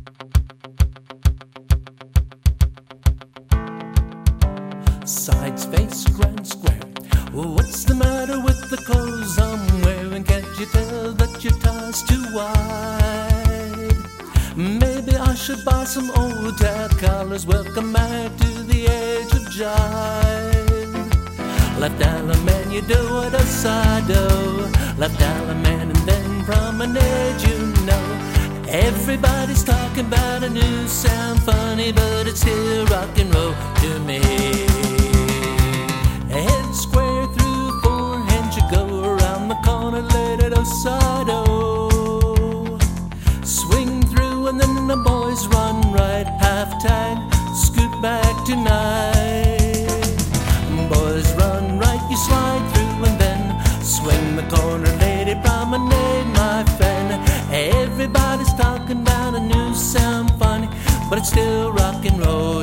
Sides, face, grand square. What's the matter with the clothes I'm wearing? Can't you tell that your tie's too wide? Maybe I should buy some old tab collars. Welcome back to the age of jive. Left Island man, you do what else I do. Left Island man and then promenade, you know. Everybody's talking about a new sound, funny, but it's still rock and roll to me. Head square through four hands, you go around the corner, late at Osado. Swing through and then the boys run right, half-time, scoot back tonight. Boys run right, you slide through and then swing the corner, lady promenade, my friend. Everybody's talking about a new sound, funny, but it's still rock and roll